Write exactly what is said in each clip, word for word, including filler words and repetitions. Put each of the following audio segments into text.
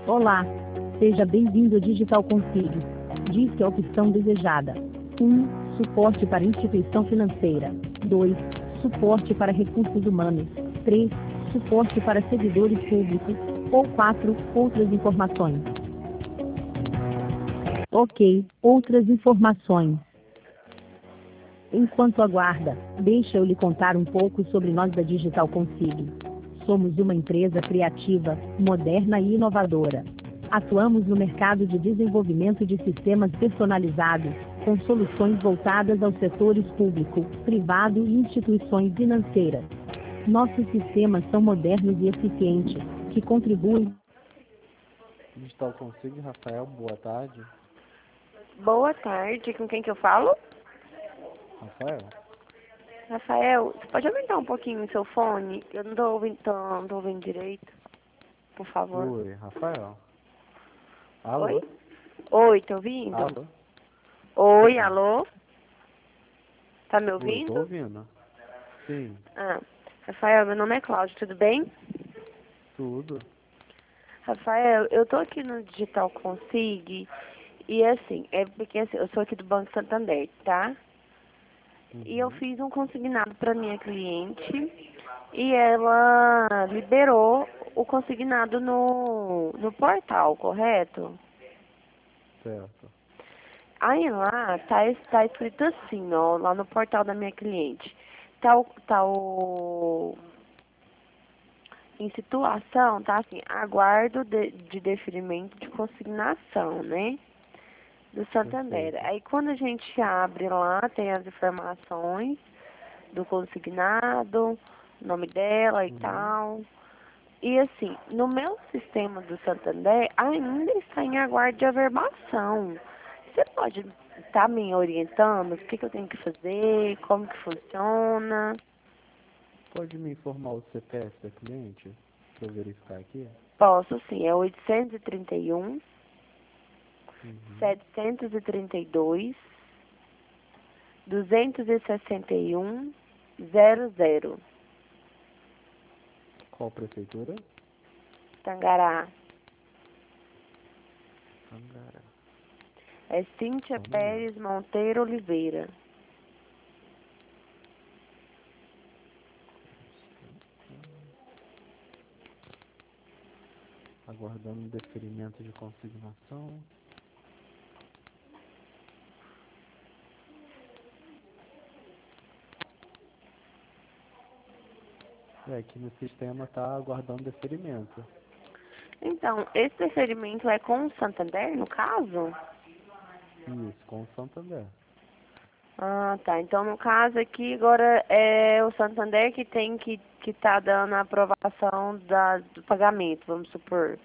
Olá, seja bem-vindo ao Digital Consig. Disque a opção desejada. um. Suporte para instituição financeira. dois. Suporte para recursos humanos. três. Suporte para servidores públicos. Ou quatro. Outras informações. Ok, outras informações. Enquanto aguarda, deixa eu lhe contar um pouco sobre nós da Digital Consig. Somos uma empresa criativa, moderna e inovadora. Atuamos no mercado de desenvolvimento de sistemas personalizados, com soluções voltadas aos setores público, privado e instituições financeiras. Nossos sistemas são modernos e eficientes, que contribuem. Digital Consig, Rafael, boa tarde. Boa tarde, com quem que eu falo? Rafael? Rafael, você pode aumentar um pouquinho o seu fone? Eu não tô ouvindo, tô, não tô ouvindo direito, por favor. Oi, Rafael. Alô? Oi? Oi, tá ouvindo? Alô? Oi, alô? Tá me Oi, tô ouvindo? ouvindo. Sim, Ah, Rafael, meu nome é Cláudio, tudo bem? tudo. Rafael, eu tô aqui no Digital Consig e assim, é porque assim, eu sou aqui do Banco Santander, tá? E eu Uhum. fiz um consignado para minha cliente e ela liberou o consignado no, no portal, correto? Certo. Aí lá tá, es- tá escrito assim, ó, lá no portal da minha cliente. Tá o, tá o em situação, tá assim, aguardo de, de deferimento de consignação, né? Do Santander. Perfeito. Aí quando a gente abre lá, tem as informações do consignado, nome dela e Uhum. tal. E assim, no meu sistema do Santander ainda está em aguardo de averbação. Você pode estar me orientando o que, que eu tenho que fazer, como que funciona? Pode me informar o C P F da cliente? Para eu verificar aqui? Posso sim, é oitocentos e trinta e um, Uhum. setecentos e trinta e dois, duzentos e sessenta e um, zero zero, Qual prefeitura? Tangará. Angará. É Cíntia Só um momento. Pérez Monteiro Oliveira. Aguardando o deferimento de consignação. É, aqui no sistema está aguardando deferimento. Então, esse deferimento é com o Santander, no caso? Isso, com o Santander. Ah, tá. Então, no caso aqui, agora é o Santander que tem que que tá dando a aprovação da, do pagamento, vamos supor.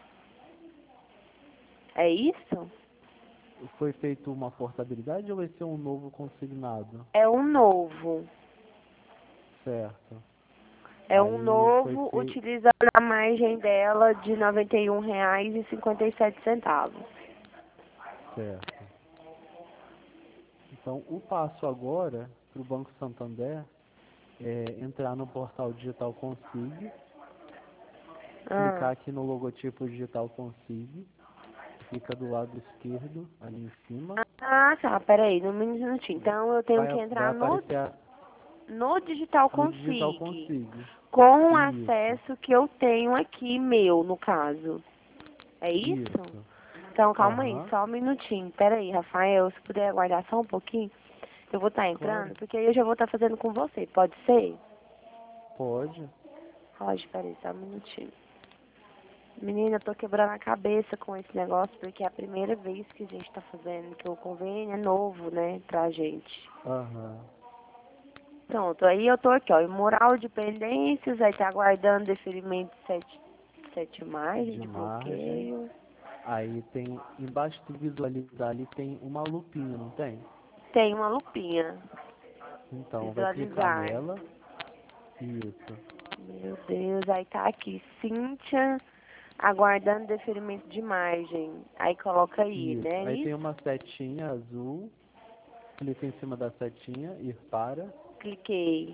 É isso? Foi feita uma portabilidade ou vai ser um novo consignado? É um novo. Certo. É um Aí foi novo feito. utilizando a margem dela de noventa e um reais e cinquenta e sete centavos. Certo. Então, o passo agora para o Banco Santander é entrar no portal Digital Consig, Ah. clicar aqui no logotipo Digital Consig, fica do lado esquerdo, ali em cima. Ah, tá. Peraí, um minutinho. Então, eu tenho Vai, que vai entrar no, aparecer a- no Digital no Digital Consig, Consig. com o Isso, acesso que eu tenho aqui, meu, no caso. É isso? isso. Então, calma aí, Aham, só um minutinho. Pera aí, Rafael, se puder aguardar só um pouquinho, eu vou estar claro. entrando, porque aí eu já vou estar fazendo com você. Pode ser? Pode. Pode, peraí, só um minutinho. Menina, eu tô quebrando a cabeça com esse negócio, porque é a primeira vez que a gente tá fazendo, que o convênio é novo, né, pra gente. Aham. Pronto, aí eu tô aqui, ó, em mural de pendências, aí tá aguardando deferimento de sete, sete margem De de margem. bloqueio. Aí tem, embaixo do visualizar ali tem uma lupinha, não tem? Tem uma lupinha, Então, vai clicar visualizar. nela. Isso. Meu Deus, aí tá aqui, Cíntia, aguardando deferimento de margem. Aí coloca aí, Isso. né, Aí tem isso? uma setinha azul. Clica em cima da setinha, ir para Cliquei.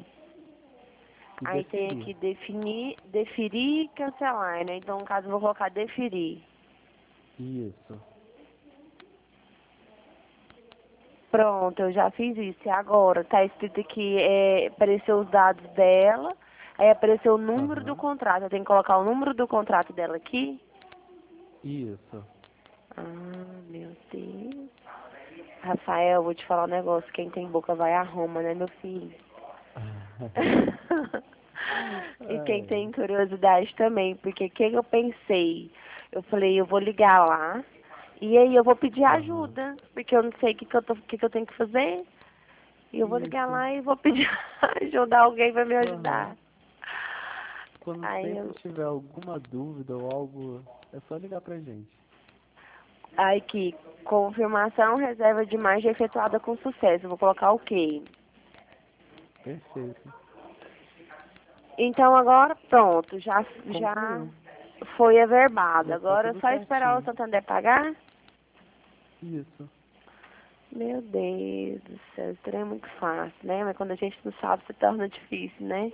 e Aí tem deferir. aqui definir, deferir e cancelar, né? Então, no caso, eu vou colocar deferir. Isso. Pronto, eu já fiz isso. E agora, tá escrito aqui, é, apareceu os dados dela, aí apareceu o número do Aham. contrato. Eu tenho que colocar o número do contrato dela aqui? Isso. Ah, meu Deus. Rafael, vou te falar um negócio. Quem tem boca vai a Roma, né, meu filho? E quem Ai. tem curiosidade também, porque o que eu pensei? Eu falei, eu vou ligar lá e aí eu vou pedir Aham. ajuda, porque eu não sei o que, que, eu, tô, o que, que eu tenho que fazer. E eu vou ligar Isso. lá e vou pedir ajuda, alguém vai me Aham. ajudar. Quando Aí sempre eu, tiver alguma dúvida ou algo, é só ligar pra gente. aí que confirmação, reserva de margem efetuada com sucesso. Eu vou colocar o quê? Perfeito. Então agora pronto, já, já Concluiu. foi averbado. Já tá Agora é tudo só esperar o certinho. Santander pagar? Isso. Meu Deus do céu, isso é muito fácil, né? Mas quando a gente não sabe, se torna difícil, né?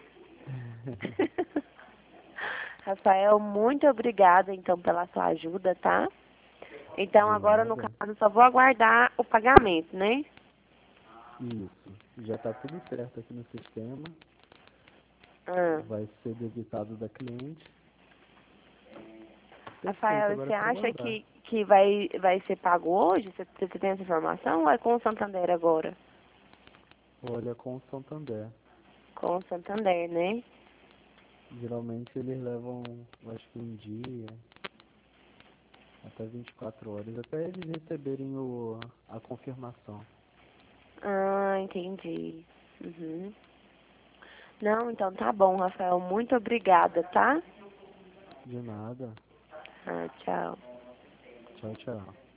Rafael, muito obrigada, então, pela sua ajuda, tá? Então, De agora, no nada. caso, só vou aguardar o pagamento, né? Isso. Já tá tudo certo aqui no sistema. Ah. Vai ser debitado da cliente. Perfeito, Rafael, agora você é só acha aguardar. que, que vai, vai ser pago hoje? Você, você tem essa informação ou é com o Santander agora? Olha, com o Santander. Com o Santander, né? Geralmente eles levam, acho que um dia, até vinte e quatro horas, até eles receberem o, a confirmação. Ah, entendi. Uhum. Não, então tá bom, Rafael. Muito obrigada, tá? De nada. Ah, tchau. Tchau, tchau.